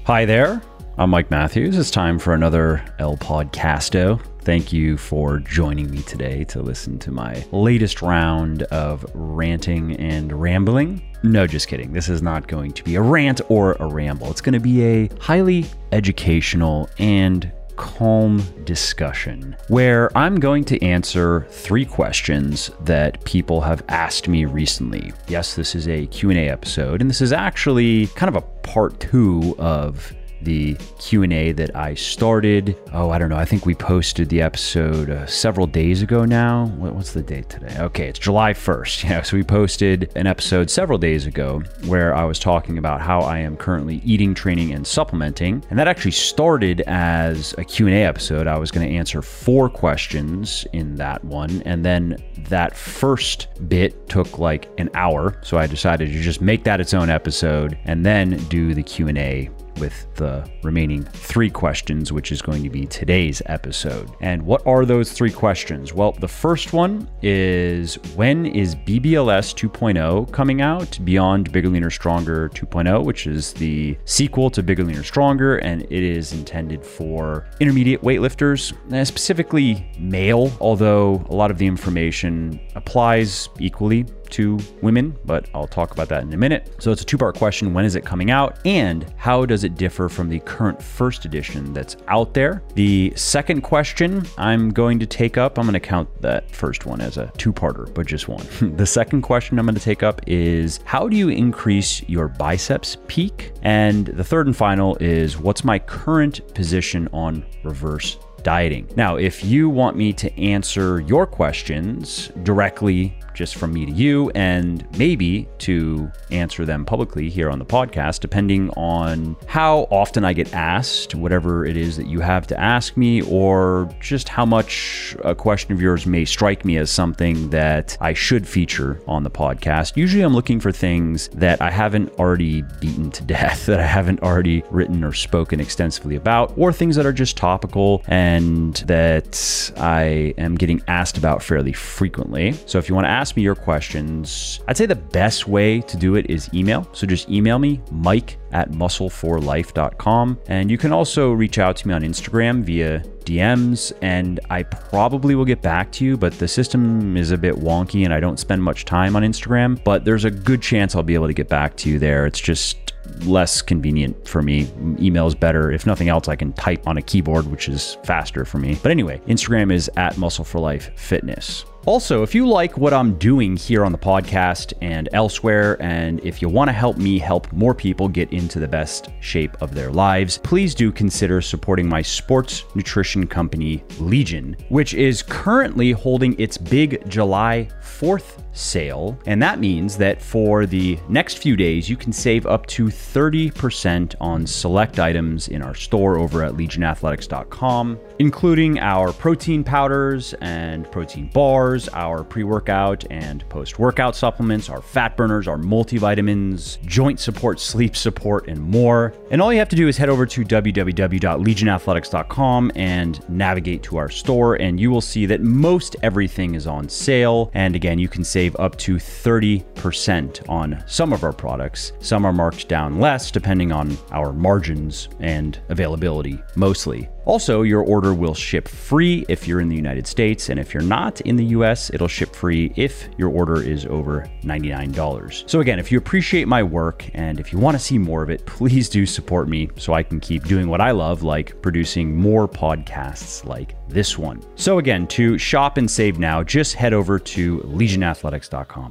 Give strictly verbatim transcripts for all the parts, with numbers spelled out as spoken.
Hi there, I'm Mike Matthews. It's time for another El Podcasto. Thank you for joining me today to listen to my latest round of ranting and rambling. No, just kidding. This is not going to be a rant or a ramble. It's going to be a highly educational and calm discussion where I'm going to answer three questions that people have asked me recently. Yes, this is a Q and A episode, and this is actually kind of a part two of the Q and A that I started. Oh, I don't know. I think we posted the episode uh, several days ago now. What, what's the date today? Okay, it's July first. Yeah, so we posted an episode several days ago where I was talking about how I am currently eating, training, and supplementing. And that actually started as a Q and A episode. I was going to answer four questions in that one. And then that first bit took like an hour. So I decided to just make that its own episode and then do the Q and A with the remaining three questions, which is going to be today's episode. And what are those three questions? Well, the first one is, when is B B L S two point oh coming out? Beyond Bigger, Leaner, Stronger two point oh, which is the sequel to Bigger, Leaner, Stronger, and it is intended for intermediate weightlifters, specifically male, although a lot of the information applies equally to women, but I'll talk about that in a minute. So it's a two-part question. When is it coming out? And how does it differ from the current first edition that's out there? The second question I'm going to take up, I'm going to count that first one as a two-parter, but just one. The second question I'm going to take up is, how do you increase your biceps peak? And the third and final is, what's my current position on reverse dieting? Now, if you want me to answer your questions directly just from me to you, and maybe to answer them publicly here on the podcast, depending on how often I get asked, whatever it is that you have to ask me, or just how much a question of yours may strike me as something that I should feature on the podcast. Usually I'm looking for things that I haven't already beaten to death, that I haven't already written or spoken extensively about, or things that are just topical and that I am getting asked about fairly frequently. So if you want to ask me your questions, I'd say the best way to do it is email. So just email me, Mike at muscle for life dot com. And you can also reach out to me on Instagram via D Ms, and I probably will get back to you, but the system is a bit wonky and I don't spend much time on Instagram, but there's a good chance I'll be able to get back to you there. It's just less convenient for me. Email is better. If nothing else, I can type on a keyboard, which is faster for me. But anyway, Instagram is at Muscle for Life Fitness. Also, if you like what I'm doing here on the podcast and elsewhere, and if you want to help me help more people get into the best shape of their lives, please do consider supporting my sports nutrition company, Legion, which is currently holding its big July fourth sale. And that means that for the next few days, you can save up to thirty percent on select items in our store over at legion athletics dot com, including our protein powders and protein bars, our pre-workout and post-workout supplements, our fat burners, our multivitamins, joint support, sleep support, and more. And all you have to do is head over to w w w dot legion athletics dot com and navigate to our store, and you will see that most everything is on sale. And again, you can save up to thirty percent on some of our products. Some are marked down less depending on our margins and availability mostly. Also, your order will ship free if you're in the United States, and if you're not in the U S, it'll ship free if your order is over ninety-nine dollars. So again, if you appreciate my work and if you want to see more of it, please do support me so I can keep doing what I love, like producing more podcasts like this one. So again, to shop and save now, just head over to legion athletics dot com.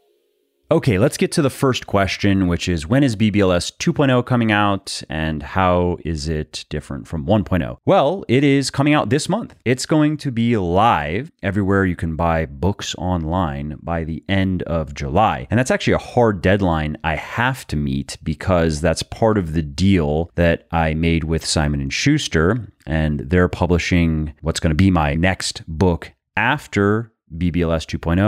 Okay, let's get to the first question, which is, when is B B L S two point oh coming out and how is it different from one point oh? Well, it is coming out this month. It's going to be live everywhere you can buy books online by the end of July. And that's actually a hard deadline I have to meet because that's part of the deal that I made with Simon and Schuster, and they're publishing what's going to be my next book after B B L S two point oh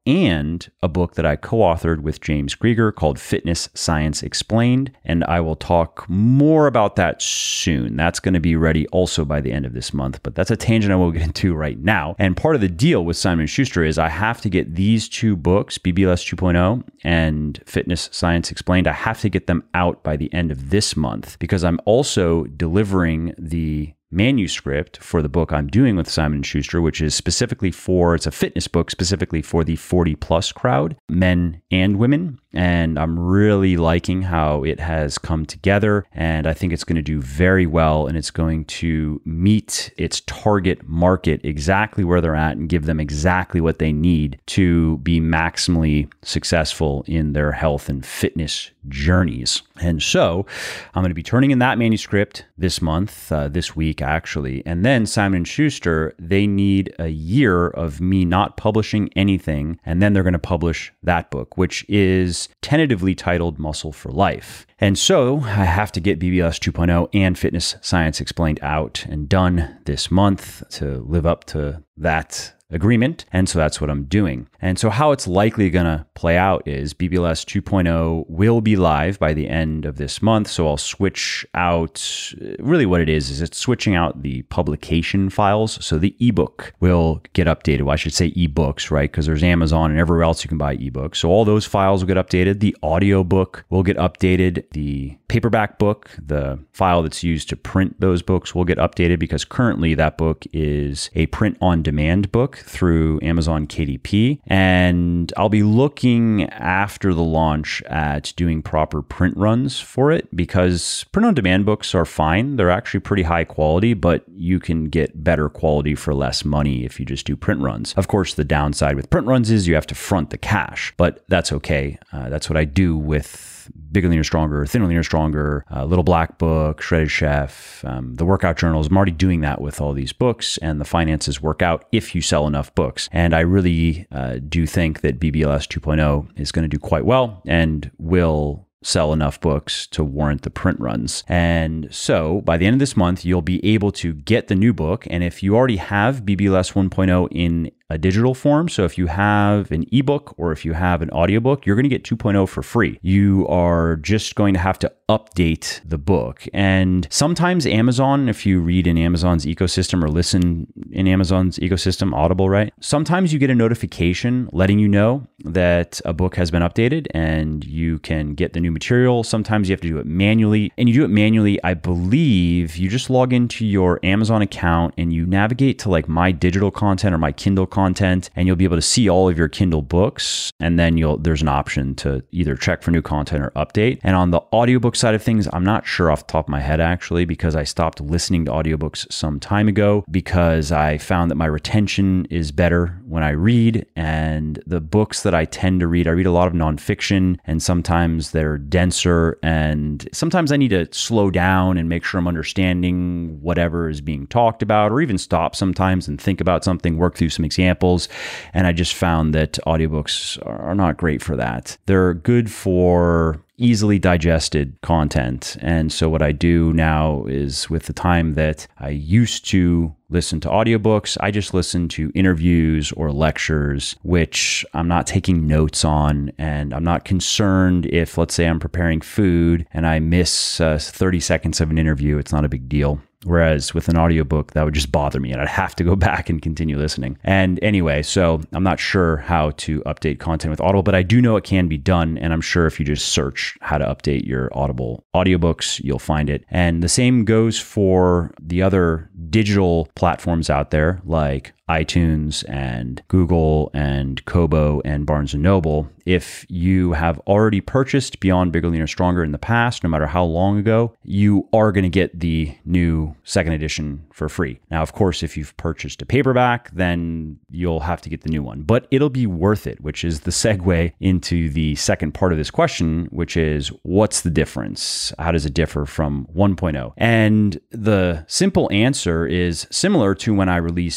and a book that I co-authored with James Krieger called Fitness Science Explained. And I will talk more about that soon. That's going to be ready also by the end of this month, but that's a tangent I will get into right now. And part of the deal with Simon and Schuster is I have to get these two books, B B L S two point oh and Fitness Science Explained, I have to get them out by the end of this month because I'm also delivering the manuscript for the book I'm doing with Simon and Schuster, which is specifically for, it's a fitness book specifically for the forty plus crowd, men and women. And I'm really liking how it has come together. And I think it's going to do very well. And it's going to meet its target market exactly where they're at and give them exactly what they need to be maximally successful in their health and fitness journeys. And so I'm going to be turning in that manuscript this month, uh, this week actually. And then Simon and Schuster, they need a year of me not publishing anything. And then they're going to publish that book, which is tentatively titled Muscle for Life. And so I have to get B B L S two point oh and Fitness Science Explained out and done this month to live up to that agreement. And so that's what I'm doing. And so how it's likely going to play out is B B L S two point oh will be live by the end of this month. So I'll switch out, really what it is, is it's switching out the publication files. So the ebook will get updated. Well, I should say ebooks, right? Because there's Amazon and everywhere else you can buy ebooks. So all those files will get updated. The audiobook will get updated. The paperback book, the file that's used to print those books, will get updated because currently that book is a print on demand book through Amazon K D P. And I'll be looking after the launch at doing proper print runs for it because print on demand books are fine. They're actually pretty high quality, but you can get better quality for less money if you just do print runs. Of course, the downside with print runs is you have to front the cash, but that's okay. Uh, that's what I do with Bigger, Leaner, Stronger, Thinner, Leaner, Stronger, uh, Little Black Book, Shredded Chef, um, the workout journals. I'm already doing that with all these books, and the finances work out if you sell enough books. And I really uh, do think that B B L S two point oh is going to do quite well and will sell enough books to warrant the print runs. And so by the end of this month, you'll be able to get the new book. And if you already have B B L S one point oh in a digital form, so if you have an ebook or if you have an audiobook, you're going to get two point oh for free. You are just going to have to update the book. And sometimes Amazon, if you read in Amazon's ecosystem or listen in Amazon's ecosystem, Audible, right? Sometimes you get a notification letting you know that a book has been updated and you can get the new material. Sometimes you have to do it manually. And you do it manually, I believe you just log into your Amazon account and you navigate to like My Digital Content or My Kindle Content, and you'll be able to see all of your Kindle books. And then you'll there's an option to either check for new content or update. And on the audiobook side of things, I'm not sure off the top of my head actually, because I stopped listening to audiobooks some time ago because I found that my retention is better when I read. And the books that I tend to read, I read a lot of nonfiction, and sometimes they're denser, and sometimes I need to slow down and make sure I'm understanding whatever is being talked about, or even stop sometimes and think about something, work through some examples. And I just found that audiobooks are not great for that. They're good for easily digested content. And so what I do now is, with the time that I used to listen to audiobooks, I just listen to interviews or lectures, which I'm not taking notes on. And I'm not concerned if, let's say I'm preparing food and I miss uh, thirty seconds of an interview, it's not a big deal. Whereas with an audiobook, that would just bother me and I'd have to go back and continue listening. And anyway, so I'm not sure how to update content with Audible, but I do know it can be done. And I'm sure if you just search how to update your Audible audiobooks, you'll find it. And the same goes for the other digital platforms out there like iTunes and Google and Kobo and Barnes and Noble. If you have already purchased Beyond Bigger, Leaner, Stronger in the past, no matter how long ago, you are going to get the new second edition for free. Now, of course, if you've purchased a paperback, then you'll have to get the new one, but it'll be worth it, which is the segue into the second part of this question, which is what's the difference? How does it differ from one point oh? And the simple answer is similar to when I released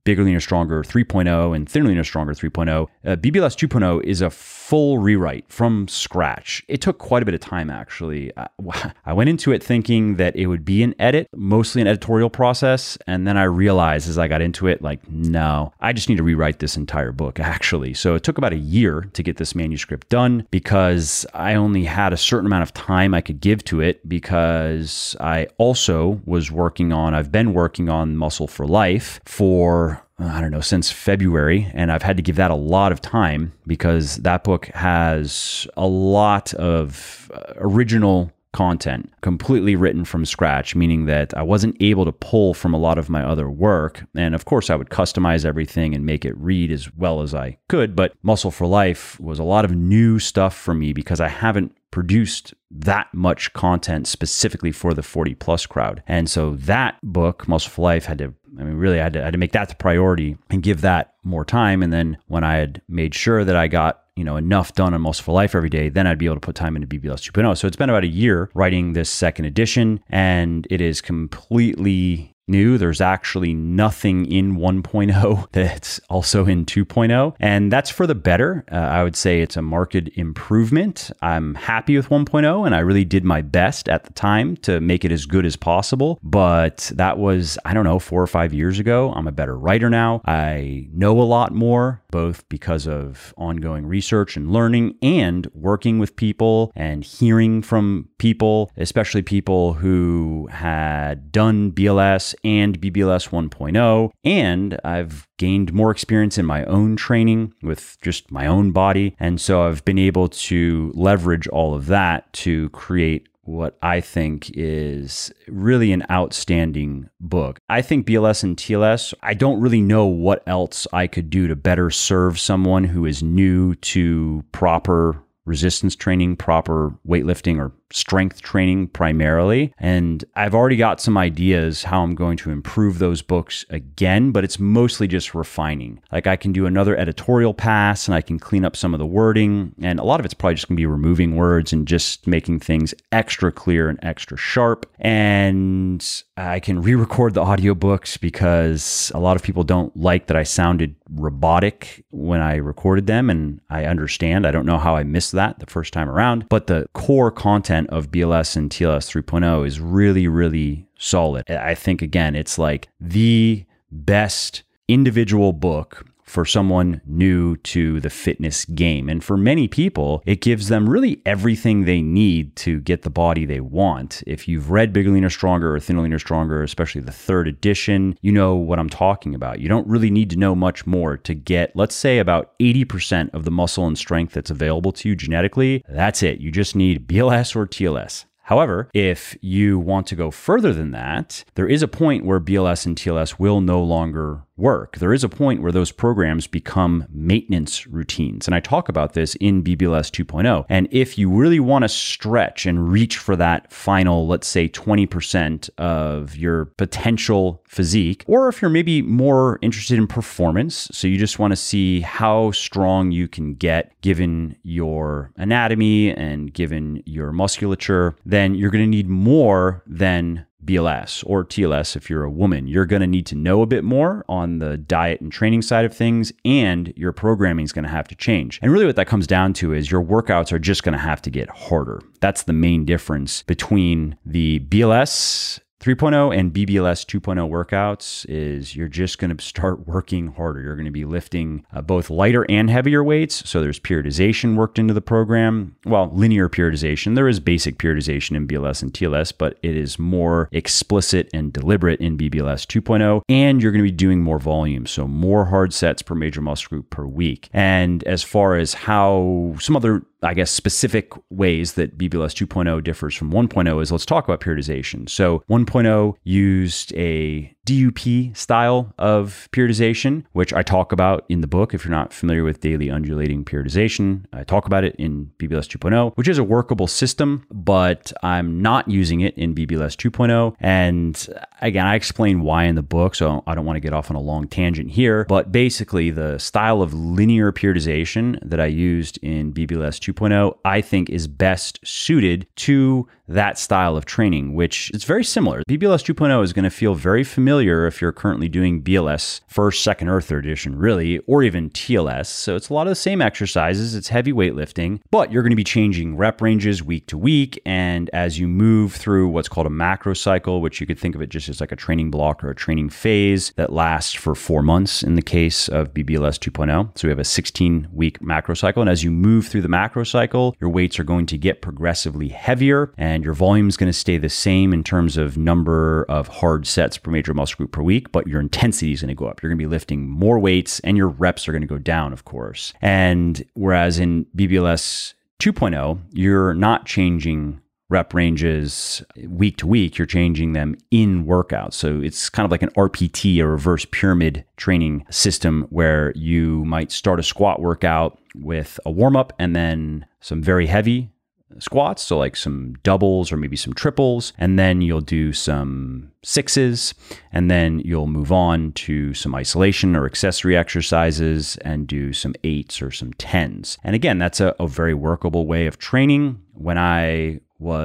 Bigger, Leaner, Stronger three point oh and Thinner, Leaner, Stronger three point oh. Uh, B B L S two point oh is a full rewrite from scratch. It took quite a bit of time, actually. I, I went into it thinking that it would be an edit, mostly an editorial process, and then I realized as I got into it, like, no, I just need to rewrite this entire book, actually. So it took about a year to get this manuscript done because I only had a certain amount of time I could give to it, because I also was working on, I've been working on Muscle for Life for I don't know, since February, and I've had to give that a lot of time because that book has a lot of original content, completely written from scratch, meaning that I wasn't able to pull from a lot of my other work. And of course, I would customize everything and make it read as well as I could. But Muscle for Life was a lot of new stuff for me because I haven't produced that much content specifically for the forty plus crowd. And so that book, Muscle for Life, had to, I mean, really I had to, I had to make that the priority and give that more time. And then when I had made sure that I got, you know, enough done on Muscle for Life every day, then I'd be able to put time into B B L S two point oh. So it's been about a year writing this second edition, and it is completely new. There's actually nothing in one point oh that's also in two point oh, and that's for the better. Uh, I would say it's a marked improvement. I'm happy with one point oh, and I really did my best at the time to make it as good as possible, but that was, I don't know, four or five years ago. I'm a better writer now. I know a lot more, both because of ongoing research and learning and working with people and hearing from people, especially people who had done B L S and B B L S one point oh, and I've gained more experience in my own training with just my own body, and so I've been able to leverage all of that to create what I think is really an outstanding book. I think B L S and T L S, I don't really know what else I could do to better serve someone who is new to proper resistance training, proper weightlifting or strength training primarily. And I've already got some ideas how I'm going to improve those books again, but it's mostly just refining. Like I can do another editorial pass and I can clean up some of the wording. And a lot of it's probably just gonna be removing words and just making things extra clear and extra sharp. And I can re-record the audiobooks because a lot of people don't like that I sounded robotic when I recorded them. And I understand. I don't know how I missed that the first time around, but the core content of B L S and T L S three point oh is really, really solid. I think, again, it's like the best individual book for someone new to the fitness game. And for many people, it gives them really everything they need to get the body they want. If you've read Bigger, Leaner, Stronger or Thinner, Leaner, Stronger, especially the third edition, you know what I'm talking about. You don't really need to know much more to get, let's say, about eighty percent of the muscle and strength that's available to you genetically. That's it. You just need B L S or T L S. However, if you want to go further than that, there is a point where B L S and T L S will no longer work. There is a point where those programs become maintenance routines. And I talk about this in B B L S two point oh. And if you really want to stretch and reach for that final, let's say twenty percent of your potential physique, or if you're maybe more interested in performance, so you just want to see how strong you can get given your anatomy and given your musculature, then you're going to need more than B L S or T L S if you're a woman. You're going to need to know a bit more on the diet and training side of things, and your programming is going to have to change. And really what that comes down to is your workouts are just going to have to get harder. That's the main difference between the B L S three point oh and B B L S two point oh workouts is you're just going to start working harder. You're going to be lifting uh, both lighter and heavier weights. So there's periodization worked into the program. Well, linear periodization. There is basic periodization in B L S and T L S, but it is more explicit and deliberate in B B L S two point oh. And you're going to be doing more volume. So more hard sets per major muscle group per week. And as far as how some other, I guess, specific ways that B B L S two point oh differs from one point oh is, let's talk about periodization. So one point oh used a D U P style of periodization, which I talk about in the book. If you're not familiar with daily undulating periodization, I talk about it in B B L S two point oh, which is a workable system, but I'm not using it in B B L S two point oh. And again, I explain why in the book, so I don't want to get off on a long tangent here, but basically the style of linear periodization that I used in B B L S two point oh, I think is best suited to that style of training, which is very similar. B B L S two point oh is going to feel very familiar if you're currently doing B L S first, second, or third edition, really, or even T L S. So it's a lot of the same exercises. It's heavy weightlifting, but you're going to be changing rep ranges week to week. And as you move through what's called a macro cycle, which you could think of it just as like a training block or a training phase that lasts for four months in the case of B B L S two point oh. So we have a sixteen week macro cycle. And as you move through the macro cycle, your weights are going to get progressively heavier and your volume is going to stay the same in terms of number of hard sets per major muscle group per week, but your intensity is going to go up. You're going to be lifting more weights and your reps are going to go down, of course. And whereas in B B L S two point oh, you're not changing rep ranges week to week, you're changing them in workouts. So it's kind of like an R P T, a reverse pyramid training system where you might start a squat workout with a warm-up and then some very heavy squats, so like some doubles or maybe some triples, and then you'll do some sixes, and then you'll move on to some isolation or accessory exercises and do some eights or some tens. And again, that's a, a very workable way of training. When I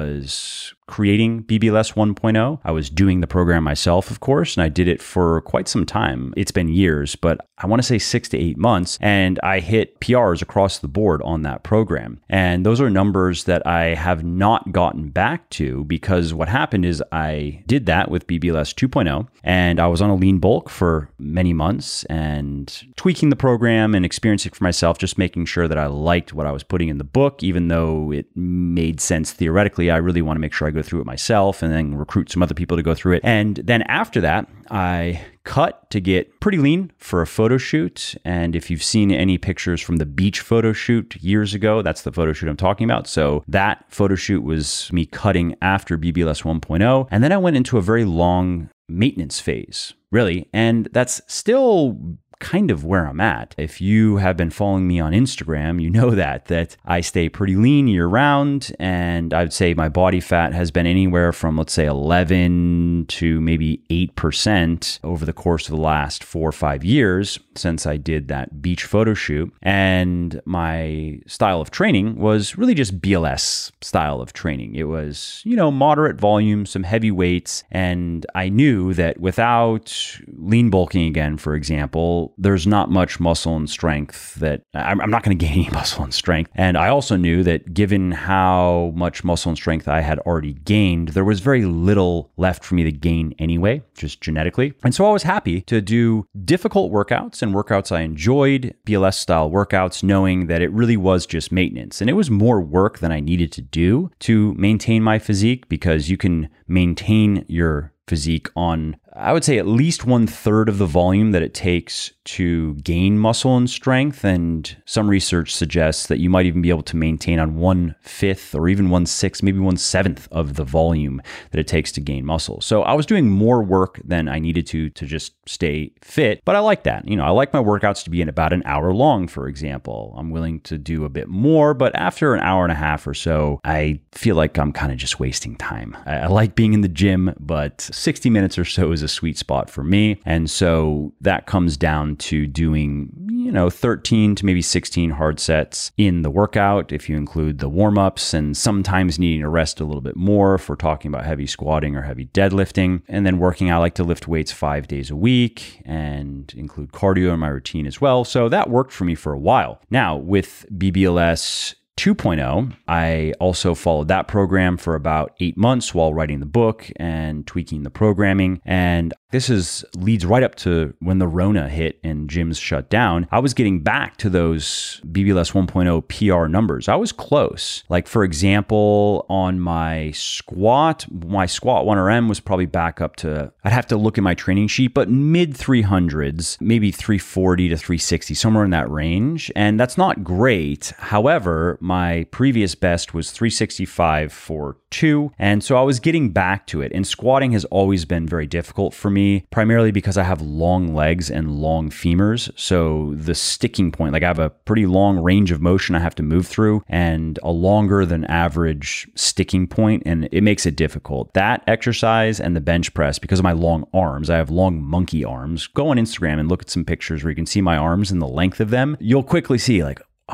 was creating B B L S one point oh, I was doing the program myself, of course, and I did it for quite some time. It's been years, but I want to say six to eight months, and I hit P Rs across the board on that program. And those are numbers that I have not gotten back to because what happened is I did that with B B L S two point oh, and I was on a lean bulk for many months and tweaking the program and experiencing for myself, just making sure that I liked what I was putting in the book, even though it made sense theoretically. I really want to make sure I go through it myself and then recruit some other people to go through it. And then after that, I cut to get pretty lean for a photo shoot. And if you've seen any pictures from the beach photo shoot years ago, that's the photo shoot I'm talking about. So that photo shoot was me cutting after B B L S one point oh. And then I went into a very long maintenance phase, really. And that's still kind of where I'm at. If you have been following me on Instagram, you know that, that I stay pretty lean year round. And I would say my body fat has been anywhere from, let's say, eleven to maybe eight percent over the course of the last four or five years since I did that beach photo shoot. And my style of training was really just B L S style of training. It was, you know, moderate volume, some heavy weights. And I knew that without lean bulking again, for example, there's not much muscle and strength that I'm, I'm not going to gain any muscle and strength. And I also knew that given how much muscle and strength I had already gained, there was very little left for me to gain anyway, just genetically. And so I was happy to do difficult workouts and workouts I enjoyed, B L S style workouts, knowing that it really was just maintenance. And it was more work than I needed to do to maintain my physique, because you can maintain your physique on, I would say, at least one third of the volume that it takes to gain muscle and strength. And some research suggests that you might even be able to maintain on one fifth or even one sixth, maybe one seventh of the volume that it takes to gain muscle. So I was doing more work than I needed to to just stay fit. But I like that. You know, I like my workouts to be in about an hour long, for example. I'm willing to do a bit more, but after an hour and a half or so, I feel like I'm kind of just wasting time. I, I like being in the gym, but sixty minutes or so is a sweet spot for me. And so that comes down to doing, you know, thirteen to maybe sixteen hard sets in the workout, if you include the warm-ups, and sometimes needing to rest a little bit more if we're talking about heavy squatting or heavy deadlifting. And then working, I like to lift weights five days a week and include cardio in my routine as well. So that worked for me for a while. Now with B B L S two point oh, I also followed that program for about eight months while writing the book and tweaking the programming. And this is leads right up to when the Rona hit and gyms shut down. I was getting back to those B B L S one point oh P R numbers. I was close. Like, for example, on my squat, my squat one R M was probably back up to, I'd have to look at my training sheet, but mid three hundreds, maybe three forty to three sixty, somewhere in that range. And that's not great. However, my previous best was three sixty-five for two. And so I was getting back to it. And squatting has always been very difficult for me, primarily because I have long legs and long femurs. So the sticking point, like I have a pretty long range of motion I have to move through and a longer than average sticking point, and it makes it difficult. That exercise and the bench press, because of my long arms, I have long monkey arms. Go on Instagram and look at some pictures where you can see my arms and the length of them. You'll quickly see like, oh wow,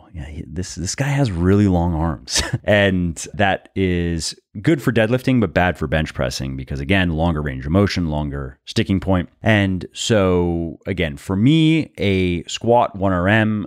yeah, he- this this guy has really long arms. And that is good for deadlifting, but bad for bench pressing because, again, longer range of motion, longer sticking point. And so, again, for me, a squat one R M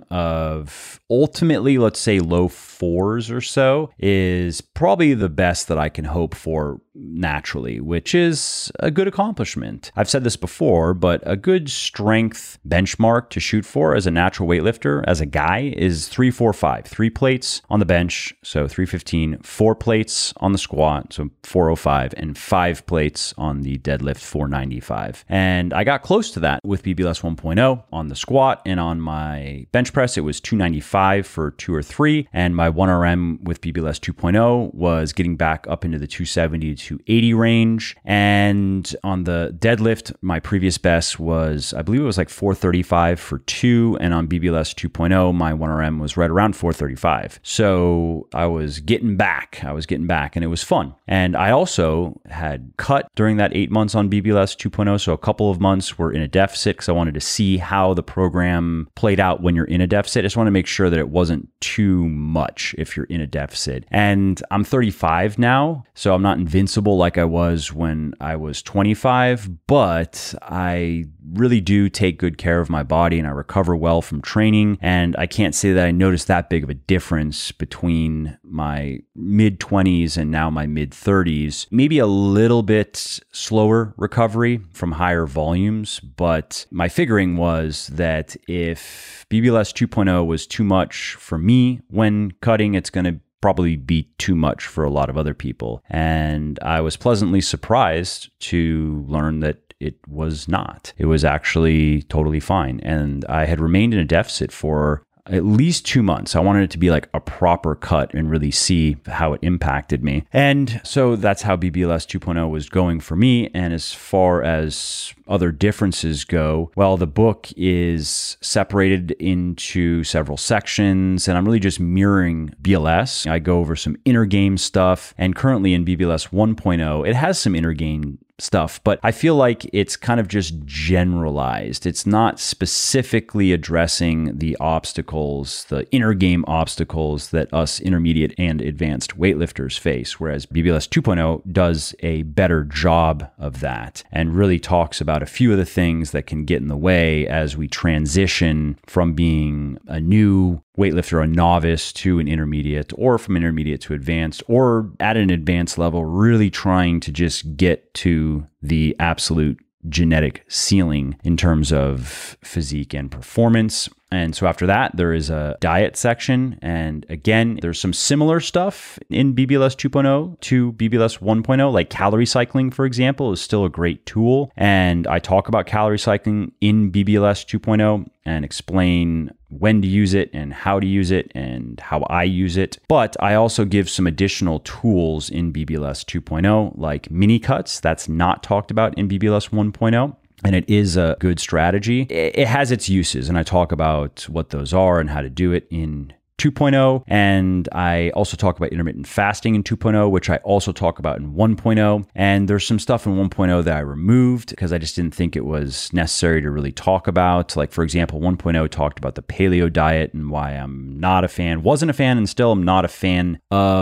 of ultimately, let's say low fours or so is probably the best that I can hope for naturally, which is a good accomplishment. I've said this before, but a good strength benchmark to shoot for as a natural weightlifter, as a guy, is three, four, five. Three plates on the bench, so three fifteen, four plates on the squat, so four oh five, and five plates on the deadlift, four ninety-five. And I got close to that with B B L S one point oh on the squat, and on my bench press, it was two ninety-five for two or three, and my one R M with B B L S two point oh was getting back up into the two seventy to two eighty range. And on the deadlift, my previous best was, I believe it was like four thirty-five for two, and on B B L S two point oh, my one R M was right around four thirty-five. So I was getting back, I was getting back, and it was fun. And I also had cut during that eight months on B B L S two point oh, so a couple of months were in a deficit because I wanted to see how the program played out when you're in a deficit. I just want to make sure that it wasn't too much if you're in a deficit. And I'm thirty-five now, so I'm not invincible like I was when I was twenty-five, but I really do take good care of my body and I recover well from training. And I can't say that I noticed that big of a difference between my mid twenties and now my mid thirties. Maybe a little bit slower recovery from higher volumes, but my figuring was that if B B L S two point oh was too much for me when cutting, it's going to probably be too much for a lot of other people. And I was pleasantly surprised to learn that it was not. It was actually totally fine. And I had remained in a deficit for at least two months. I wanted it to be like a proper cut and really see how it impacted me. And so that's how B B L S two point oh was going for me. And as far as other differences go, well, the book is separated into several sections, and I'm really just mirroring B L S. I go over some inner game stuff, and currently in B B L S one point oh, it has some inner game stuff, but I feel like it's kind of just generalized. It's not specifically addressing the obstacles, the inner game obstacles that us intermediate and advanced weightlifters face, whereas B B L S two point oh does a better job of that and really talks about a few of the things that can get in the way as we transition from being a new weightlifter, a novice, to an intermediate, or from intermediate to advanced, or at an advanced level, really trying to just get to the absolute genetic ceiling in terms of physique and performance. And so after that, there is a diet section. And again, there's some similar stuff in B B L S two point oh to B B L S one point oh, like calorie cycling, for example, is still a great tool. And I talk about calorie cycling in B B L S two point oh and explain when to use it and how to use it and how I use it. But I also give some additional tools in B B L S two point oh, like mini cuts. That's not talked about in B B L S one point oh. And it is a good strategy. It has its uses, and I talk about what those are and how to do it in two point oh. And I also talk about intermittent fasting in two point oh, which I also talk about in one point oh. And there's some stuff in one point oh that I removed because I just didn't think it was necessary to really talk about. Like, for example, one point oh talked about the paleo diet and why I'm not a fan, wasn't a fan, and still am not a fan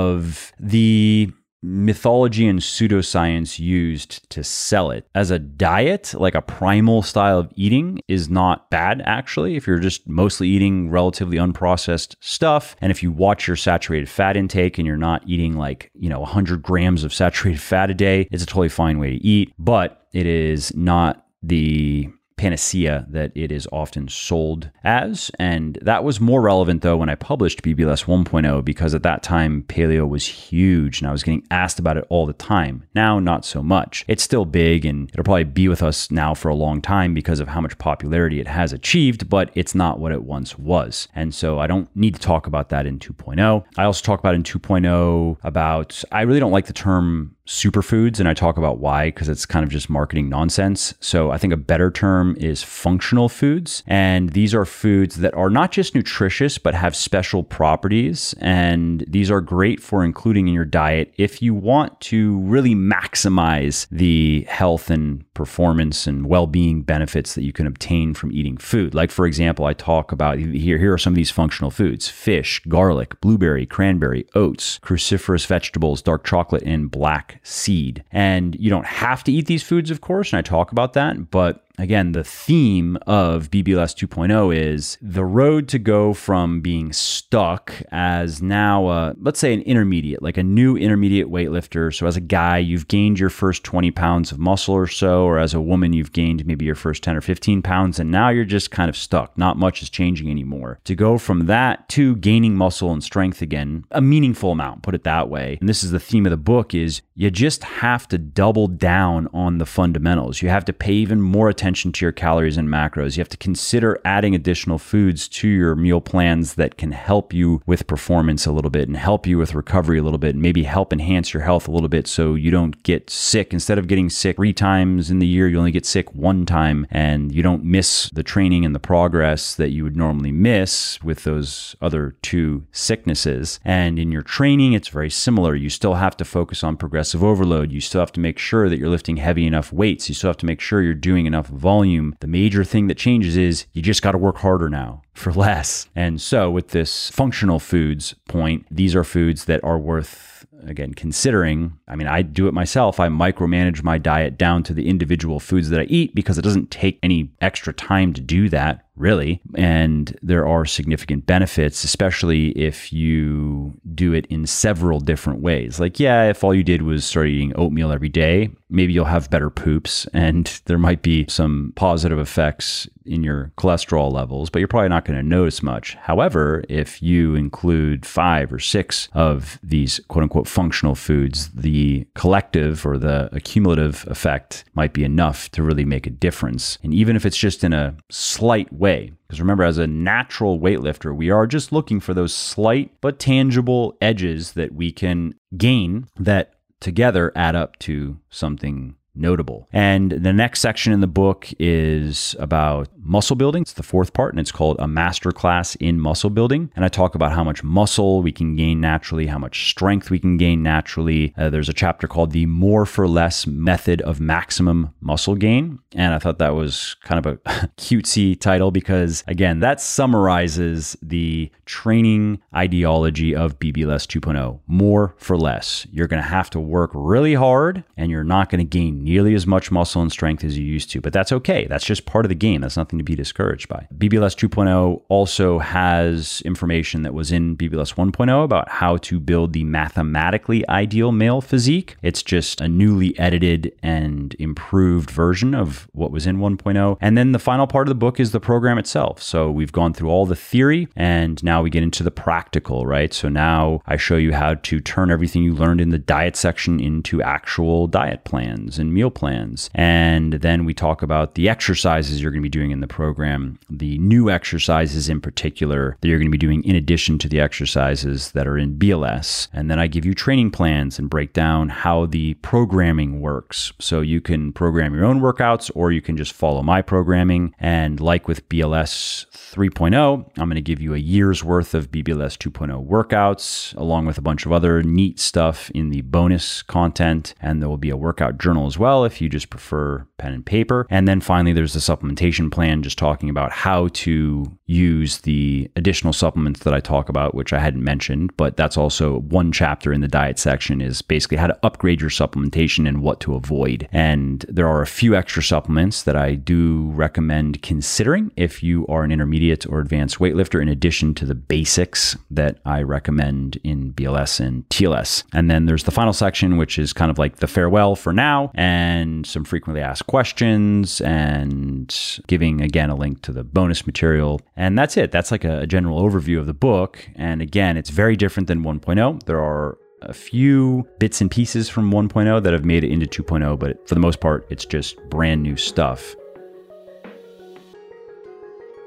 of the mythology and pseudoscience used to sell it. As a diet, like a primal style of eating, is not bad, actually, if you're just mostly eating relatively unprocessed stuff. And if you watch your saturated fat intake and you're not eating like, you know, one hundred grams of saturated fat a day, it's a totally fine way to eat. But it is not the panacea that it is often sold as. And that was more relevant though when I published B B L S one point oh, because at that time paleo was huge and I was getting asked about it all the time. Now, not so much. It's still big and it'll probably be with us now for a long time because of how much popularity it has achieved, but it's not what it once was. And so I don't need to talk about that in two point oh. I also talk about in two point oh about, I really don't like the term superfoods, and I talk about why, because it's kind of just marketing nonsense. So I think a better term term is functional foods. And these are foods that are not just nutritious, but have special properties. And these are great for including in your diet if you want to really maximize the health and performance and well-being benefits that you can obtain from eating food. Like, for example, I talk about here, here are some of these functional foods: fish, garlic, blueberry, cranberry, oats, cruciferous vegetables, dark chocolate, and black seed. And you don't have to eat these foods, of course, and I talk about that, but again, the theme of B B L S two point oh is the road to go from being stuck as now, a, let's say an intermediate, like a new intermediate weightlifter. So as a guy, you've gained your first twenty pounds of muscle or so, or as a woman, you've gained maybe your first ten or fifteen pounds, and now you're just kind of stuck. Not much is changing anymore. To go from that to gaining muscle and strength again, a meaningful amount, put it that way. And this is the theme of the book, is you just have to double down on the fundamentals. You have to pay even more attention attention to your calories and macros. You have to consider adding additional foods to your meal plans that can help you with performance a little bit and help you with recovery a little bit, and maybe help enhance your health a little bit so you don't get sick. Instead of getting sick three times in the year, you only get sick one time, and you don't miss the training and the progress that you would normally miss with those other two sicknesses. And in your training, it's very similar. You still have to focus on progressive overload. You still have to make sure that you're lifting heavy enough weights. You still have to make sure you're doing enough volume. The major thing that changes is you just got to work harder now for less. And so with this functional foods point, these are foods that are worth, again, considering. I mean, I do it myself. I micromanage my diet down to the individual foods that I eat because it doesn't take any extra time to do that, really. And there are significant benefits, especially if you do it in several different ways. Like, yeah, if all you did was start eating oatmeal every day, maybe you'll have better poops and there might be some positive effects in your cholesterol levels, but you're probably not going to notice much. However, if you include five or six of these quote unquote functional foods, the collective or the accumulative effect might be enough to really make a difference. And even if it's just in a slight way, because remember, as a natural weightlifter, we are just looking for those slight but tangible edges that we can gain that together add up to something notable. And the next section in the book is about muscle building. It's the fourth part, and it's called A Masterclass in Muscle Building. And I talk about how much muscle we can gain naturally, how much strength we can gain naturally. Uh, there's a chapter called The More for Less Method of Maximum Muscle Gain. And I thought that was kind of a cutesy title because, again, that summarizes the training ideology of B B L S two point oh. More for less. You're going to have to work really hard, and you're not going to gain nearly as much muscle and strength as you used to, but that's okay. That's just part of the game. That's nothing to be discouraged by. B B L S two point oh also has information that was in B B L S one point oh about how to build the mathematically ideal male physique. It's just a newly edited and improved version of what was in one point oh. And then the final part of the book is the program itself. So we've gone through all the theory, and now we get into the practical, right? So now I show you how to turn everything you learned in the diet section into actual diet plans and meal plans. And then we talk about the exercises you're going to be doing in the program, the new exercises in particular that you're going to be doing in addition to the exercises that are in B L S. And then I give you training plans and break down how the programming works. So you can program your own workouts, or you can just follow my programming. And like with B L S three point oh, I'm going to give you a year's worth of B B L S two point oh workouts, along with a bunch of other neat stuff in the bonus content. And there will be a workout journal as well if you just prefer pen and paper. And then finally, there's the supplementation plan, just talking about how to use the additional supplements that I talk about, which I hadn't mentioned, but that's also one chapter in the diet section, is basically how to upgrade your supplementation and what to avoid. And there are a few extra supplements that I do recommend considering if you are an intermediate or advanced weightlifter, in addition to the basics that I recommend in B L S and T L S. And then there's the final section, which is kind of like the farewell for now, and some frequently asked questions, and giving, again, a link to the bonus material. And that's it. That's like a, a general overview of the book. And again, it's very different than one point oh. There are a few bits and pieces from one point oh that have made it into two point oh, but for the most part, it's just brand new stuff.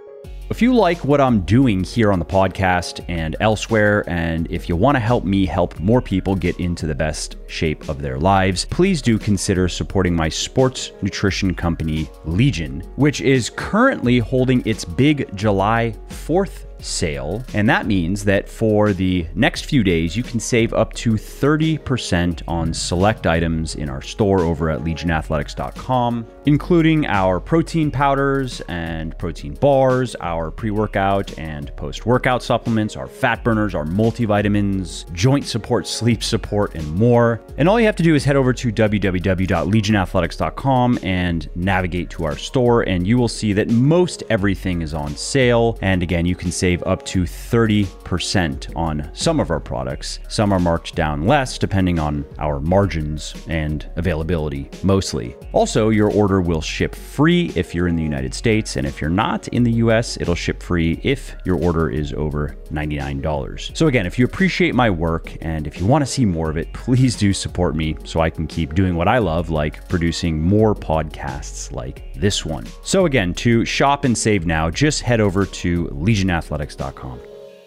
If you like what I'm doing here on the podcast and elsewhere, and if you want to help me help more people get into the best shape of their lives, please do consider supporting my sports nutrition company, Legion, which is currently holding its big July fourth sale. And that means that for the next few days, you can save up to thirty percent on select items in our store over at legion athletics dot com, including our protein powders and protein bars, our pre-workout and post-workout supplements, our fat burners, our multivitamins, joint support, sleep support, and more. And all you have to do is head over to w w w dot legion athletics dot com and navigate to our store, and you will see that most everything is on sale. And again, you can save up to thirty percent on some of our products. Some are marked down less depending on our margins and availability mostly. Also, your order will ship free if you're in the United States, and if you're not in the U S, it'll ship free if your order is over ninety-nine dollars. So again, if you appreciate my work and if you want to see more of it, please do support me so I can keep doing what I love, like producing more podcasts like this one. So again, to shop and save now, just head over to legion athletics dot com.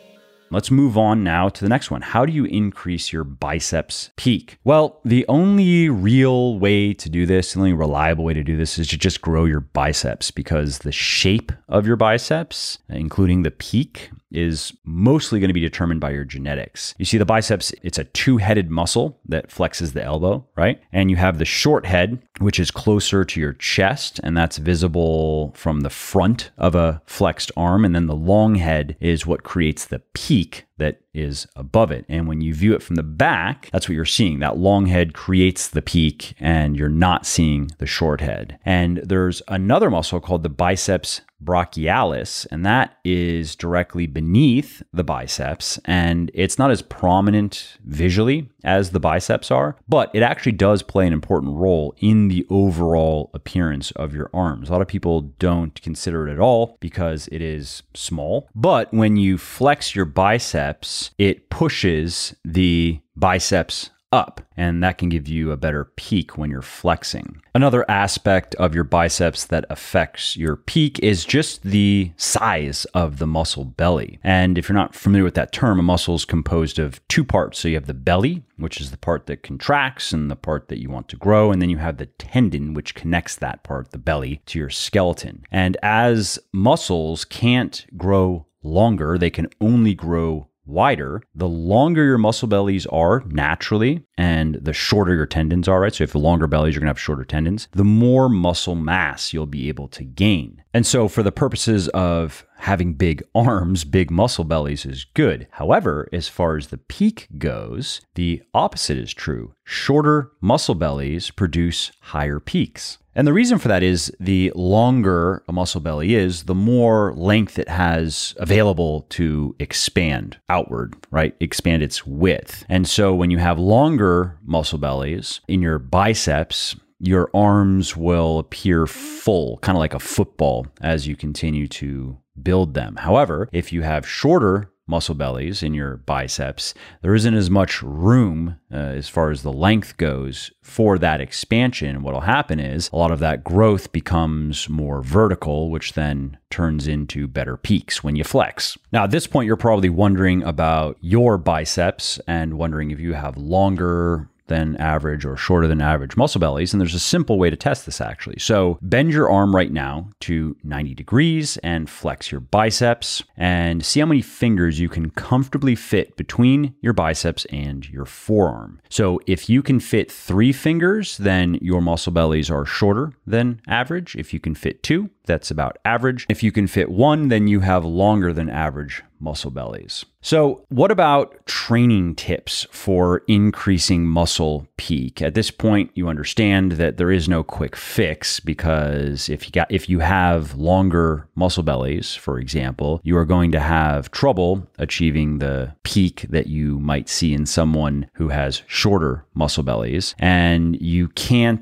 Let's move on now to the next one. How do you increase your biceps peak? Well, the only real way to do this, the only reliable way to do this is to just grow your biceps, because the shape of your biceps, including the peak, is mostly going to be determined by your genetics. You see, the biceps, it's a two-headed muscle that flexes the elbow, right? And you have the short head, which is closer to your chest, and that's visible from the front of a flexed arm. And then the long head is what creates the peak that is above it. And when you view it from the back, that's what you're seeing. That long head creates the peak, and you're not seeing the short head. And there's another muscle called the biceps brachialis, and that is directly beneath the biceps, and it's not as prominent visually as the biceps are, but it actually does play an important role in the overall appearance of your arms. A lot of people don't consider it at all because it is small, but when you flex your biceps, it pushes the biceps up, and that can give you a better peak when you're flexing. Another aspect of your biceps that affects your peak is just the size of the muscle belly. And if you're not familiar with that term, a muscle is composed of two parts. So you have the belly, which is the part that contracts and the part that you want to grow. And then you have the tendon, which connects that part, the belly, to your skeleton. And as muscles can't grow longer, they can only grow wider. The longer your muscle bellies are naturally, and the shorter your tendons are, right? So if the longer bellies, you're gonna have shorter tendons, the more muscle mass you'll be able to gain. And so for the purposes of having big arms, big muscle bellies is good. However, as far as the peak goes, the opposite is true. Shorter muscle bellies produce higher peaks. And the reason for that is the longer a muscle belly is, the more length it has available to expand outward, right? Expand its width. And so when you have longer muscle bellies in your biceps, your arms will appear full, kind of like a football, as you continue to build them. However, if you have shorter muscle bellies in your biceps, there isn't as much room uh, as far as the length goes for that expansion. What will happen is a lot of that growth becomes more vertical, which then turns into better peaks when you flex. Now, at this point, you're probably wondering about your biceps and wondering if you have longer than average or shorter than average muscle bellies. And there's a simple way to test this actually. So bend your arm right now to ninety degrees and flex your biceps and see how many fingers you can comfortably fit between your biceps and your forearm. So if you can fit three fingers, then your muscle bellies are shorter than average. If you can fit two, that's about average. If you can fit one, then you have longer than average muscle bellies. So what about training tips for increasing muscle peak? At this point, you understand that there is no quick fix, because if you got if you have longer muscle bellies, for example, you are going to have trouble achieving the peak that you might see in someone who has shorter muscle bellies, and you can't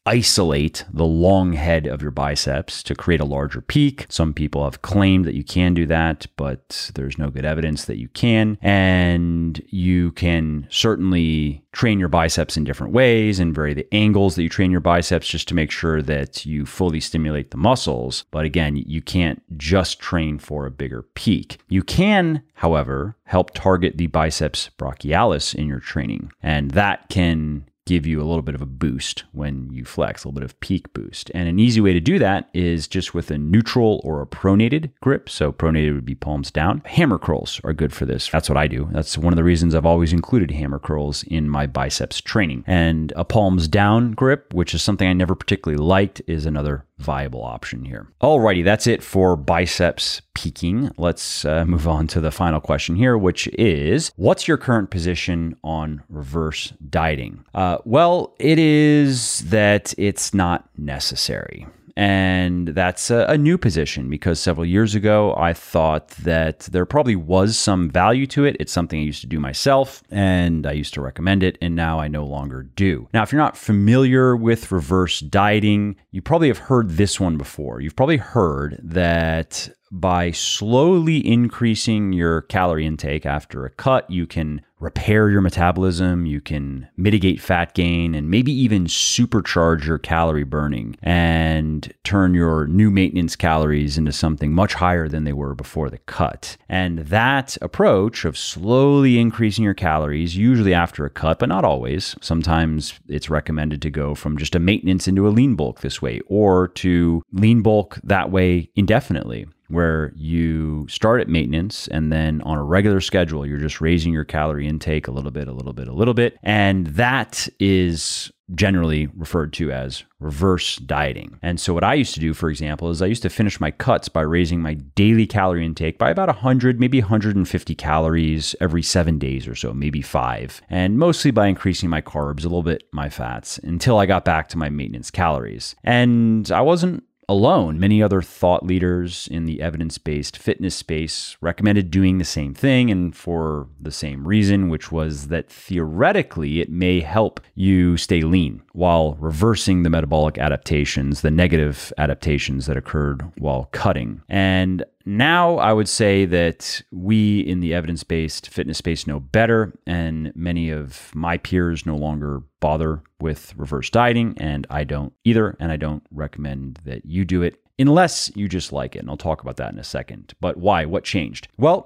isolate the long head of your biceps to create a larger peak. Some people have claimed that you can do that, but there's no good evidence that you can. And you can certainly train your biceps in different ways and vary the angles that you train your biceps just to make sure that you fully stimulate the muscles. But again, you can't just train for a bigger peak. You can, however, help target the biceps brachialis in your training, and that can give you a little bit of a boost when you flex, a little bit of peak boost. And an easy way to do that is just with a neutral or a pronated grip. So pronated would be palms down. Hammer curls are good for this. That's what I do. That's one of the reasons I've always included hammer curls in my biceps training. And a palms down grip, which is something I never particularly liked, is another viable option here. Alrighty, that's it for biceps peaking. Let's uh, move on to the final question here, which is, what's your current position on reverse dieting? Uh, well, it is that it's not necessary. And that's a, a new position because several years ago, I thought that there probably was some value to it. It's something I used to do myself and I used to recommend it, and now I no longer do. Now, if you're not familiar with reverse dieting, you probably have heard this one before. You've probably heard that by slowly increasing your calorie intake after a cut, you can repair your metabolism, you can mitigate fat gain, and maybe even supercharge your calorie burning and turn your new maintenance calories into something much higher than they were before the cut. And that approach of slowly increasing your calories, usually after a cut, but not always. Sometimes it's recommended to go from just a maintenance into a lean bulk this way, or to lean bulk that way indefinitely, where you start at maintenance and then on a regular schedule, you're just raising your calorie intake a little bit, a little bit, a little bit. And that is generally referred to as reverse dieting. And so what I used to do, for example, is I used to finish my cuts by raising my daily calorie intake by about one hundred, maybe one hundred fifty calories every seven days or so, maybe five. And mostly by increasing my carbs, a little bit my fats, until I got back to my maintenance calories. And I wasn't alone. Many other thought leaders in the evidence-based fitness space recommended doing the same thing, and for the same reason, which was that theoretically it may help you stay lean while reversing the metabolic adaptations, the negative adaptations that occurred while cutting. And now I would say that we in the evidence-based fitness space know better, and many of my peers no longer bother with reverse dieting, and I don't either, and I don't recommend that you do it unless you just like it. And I'll talk about that in a second. But why? What changed? Well,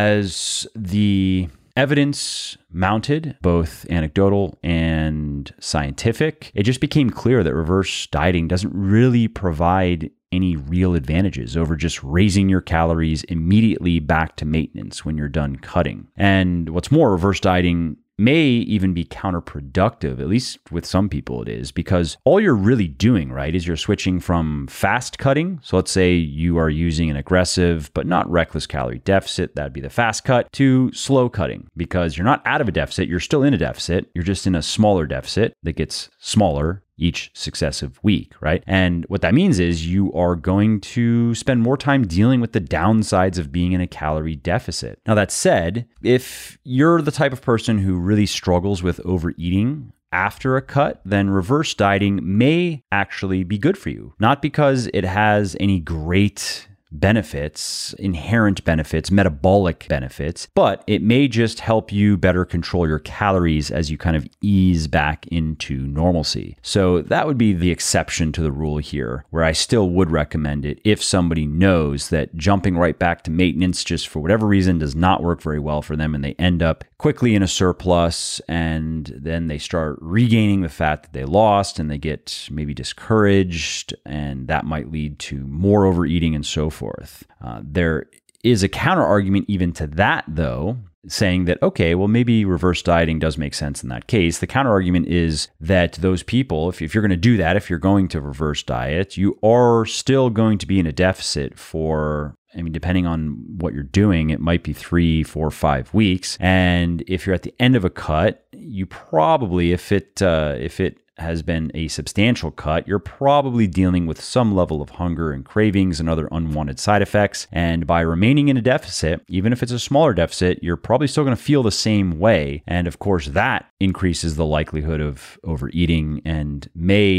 as the evidence mounted, both anecdotal and scientific, it just became clear that reverse dieting doesn't really provide any real advantages over just raising your calories immediately back to maintenance when you're done cutting. And what's more, reverse dieting may even be counterproductive, at least with some people it is, because all you're really doing, right, is you're switching from fast cutting. So let's say you are using an aggressive but not reckless calorie deficit, that'd be the fast cut, to slow cutting, because you're not out of a deficit, you're still in a deficit, you're just in a smaller deficit that gets smaller each successive week, right? And what that means is you are going to spend more time dealing with the downsides of being in a calorie deficit. Now, that said, if you're the type of person who really struggles with overeating after a cut, then reverse dieting may actually be good for you. Not because it has any great benefits, inherent benefits, metabolic benefits, but it may just help you better control your calories as you kind of ease back into normalcy. So that would be the exception to the rule here, where I still would recommend it if somebody knows that jumping right back to maintenance just for whatever reason does not work very well for them, and they end up quickly in a surplus, and then they start regaining the fat that they lost, and they get maybe discouraged, and that might lead to more overeating and so forth. Forth. Uh, there is a counter argument even to that, though, saying that, okay, well, maybe reverse dieting does make sense in that case. The counter argument is that those people, if, if you're going to do that, if you're going to reverse diet, you are still going to be in a deficit for, I mean, depending on what you're doing, it might be three, four, five weeks. And if you're at the end of a cut, you probably, if it uh, if it has been a substantial cut, you're probably dealing with some level of hunger and cravings and other unwanted side effects. And by remaining in a deficit, even if it's a smaller deficit, you're probably still going to feel the same way. And of course, that increases the likelihood of overeating and may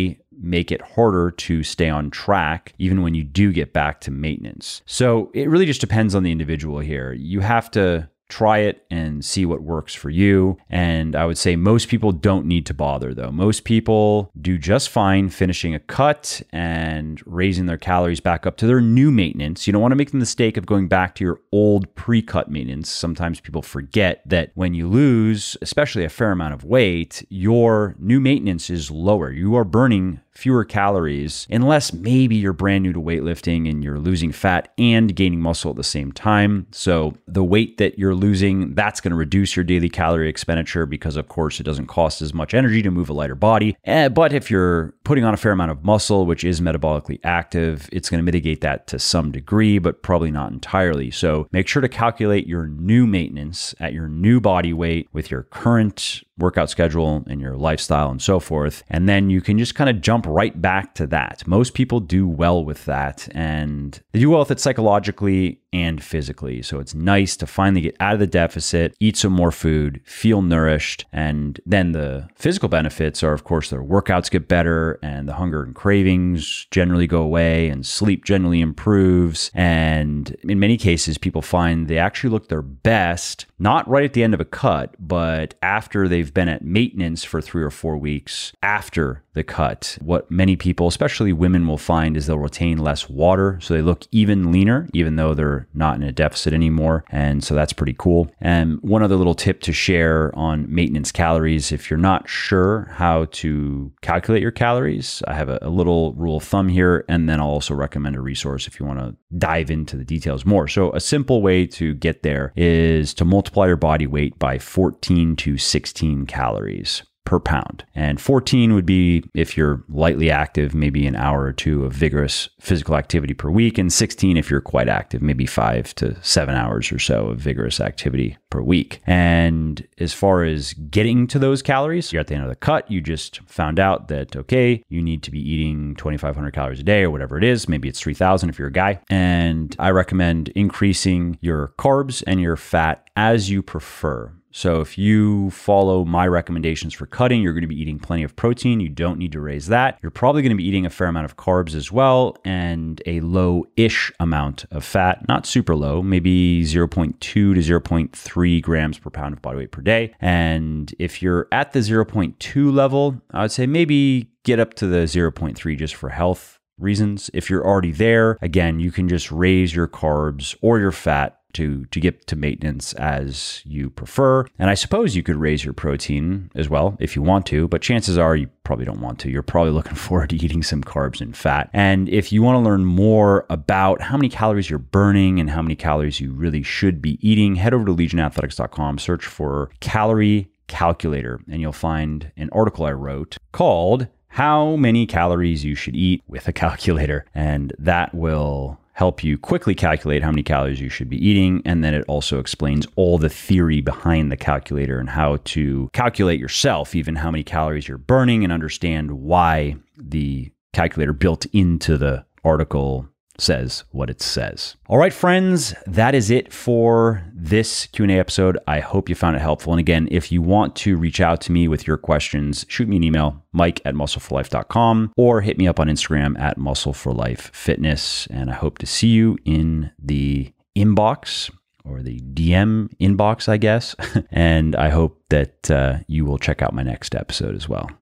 make it harder to stay on track even when you do get back to maintenance. So it really just depends on the individual here. You have to try it and see what works for you. And I would say most people don't need to bother though. Most people do just fine finishing a cut and raising their calories back up to their new maintenance. You don't want to make the mistake of going back to your old pre-cut maintenance. Sometimes people forget that when you lose, especially a fair amount of weight, your new maintenance is lower. You are burning fewer calories, unless maybe you're brand new to weightlifting and you're losing fat and gaining muscle at the same time. So the weight that you're losing, that's going to reduce your daily calorie expenditure because, of course, it doesn't cost as much energy to move a lighter body. Eh, but if you're putting on a fair amount of muscle, which is metabolically active, it's going to mitigate that to some degree, but probably not entirely. So make sure to calculate your new maintenance at your new body weight with your current workout schedule and your lifestyle and so forth. And then you can just kind of jump right back to that. Most people do well with that, and they do well with it psychologically and physically. So it's nice to finally get out of the deficit, eat some more food, feel nourished. And then the physical benefits are, of course, their workouts get better and the hunger and cravings generally go away and sleep generally improves. And in many cases, people find they actually look their best, not right at the end of a cut, but after they've been at maintenance for three or four weeks after the cut. What many people, especially women, will find is they'll retain less water. So they look even leaner, even though they're not in a deficit anymore. And so that's pretty cool. And one other little tip to share on maintenance calories, if you're not sure how to calculate your calories, I have a, a little rule of thumb here. And then I'll also recommend a resource if you want to dive into the details more. So a simple way to get there is to multiply your body weight by fourteen to sixteen calories per pound. And fourteen would be if you're lightly active, maybe an hour or two of vigorous physical activity per week, and sixteen if you're quite active, maybe five to seven hours or so of vigorous activity per week. And as far as getting to those calories, you're at the end of the cut, you just found out that, okay, you need to be eating twenty-five hundred calories a day or whatever it is. Maybe it's three thousand if you're a guy. And I recommend increasing your carbs and your fat as you prefer. So if you follow my recommendations for cutting, you're going to be eating plenty of protein. You don't need to raise that. You're probably going to be eating a fair amount of carbs as well, and a low-ish amount of fat, not super low, maybe zero point two to zero point three grams per pound of body weight per day. And if you're at the zero point two level, I would say maybe get up to the zero point three just for health reasons. If you're already there, again, you can just raise your carbs or your fat to to get to maintenance as you prefer. And I suppose you could raise your protein as well if you want to, but chances are you probably don't want to. You're probably looking forward to eating some carbs and fat. And if you want to learn more about how many calories you're burning and how many calories you really should be eating, head over to legion athletics dot com, search for calorie calculator, and you'll find an article I wrote called How Many Calories You Should Eat with a Calculator. And that will help you quickly calculate how many calories you should be eating. And then it also explains all the theory behind the calculator and how to calculate yourself, even how many calories you're burning, and understand why the calculator built into the article says what it says. All right, friends, that is it for this Q and A episode. I hope you found it helpful. And again, if you want to reach out to me with your questions, shoot me an email, mike at muscle for life dot com, or hit me up on Instagram at muscle for life fitness. And I hope to see you in the inbox, or the D M inbox, I guess. And I hope that uh, you will check out my next episode as well.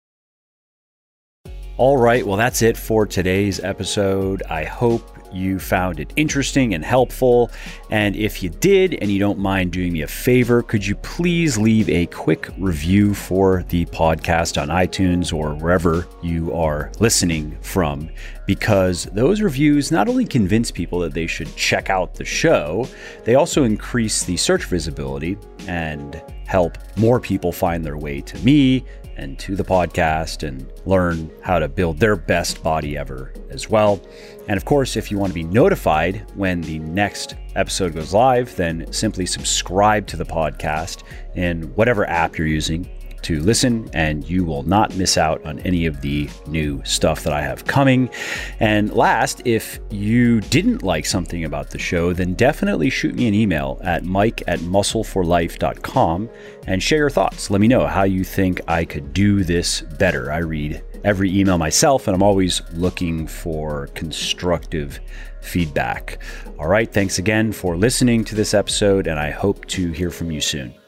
All right, well, that's it for today's episode. I hope you found it interesting and helpful. And if you did, and you don't mind doing me a favor, could you please leave a quick review for the podcast on iTunes or wherever you are listening from? Because those reviews not only convince people that they should check out the show, they also increase the search visibility and help more people find their way to me and to the podcast and learn how to build their best body ever as well. And of course, if you want to be notified when the next episode goes live, then simply subscribe to the podcast in whatever app you're using to listen, and you will not miss out on any of the new stuff that I have coming. And last, if you didn't like something about the show, then definitely shoot me an email at mike at muscle for life dot com and share your thoughts. Let me know how you think I could do this better. I read every email myself, and I'm always looking for constructive feedback. All right, thanks again for listening to this episode, and I hope to hear from you soon.